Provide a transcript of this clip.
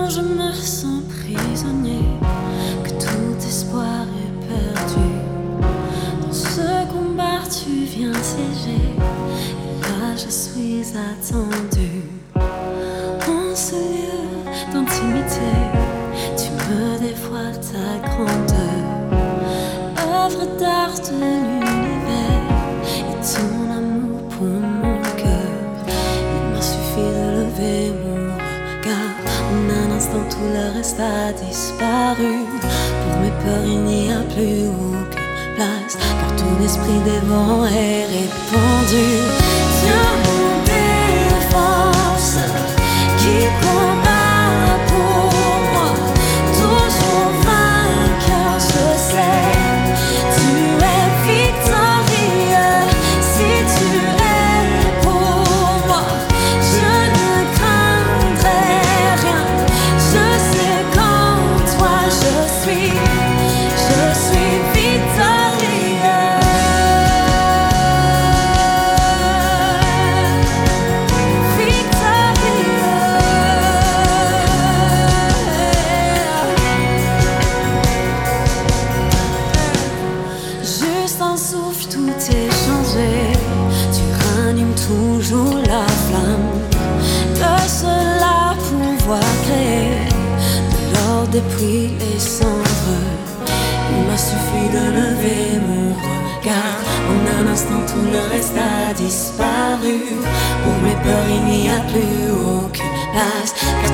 je me sens prisonnier, que tout espoir est perdu. Dans ce combat tu viens siéger, et là je suis attendu. En ce lieu d'intimité, tu me dévoiles ta grandeur, œuvre d'art de l'univers et ton amour pour mon cœur. Il m'a suffi de lever mon regard, en un instant tout le reste a disparu. Pour mes peurs il n'y a plus aucune place, car tout l'esprit des vents est répandu. Dieu mon défense, qui combat pour moi, toujours vainqueur je sais. Tu es victorieux, si tu es pour moi, je ne craindrai rien. Je sais qu'en toi je suis toujours la flamme, le seul à pouvoir créer de l'or depuis les cendres. Il m'a suffi de lever mon regard, en un instant tout le reste a disparu. Pour mes peurs il n'y a plus aucune place,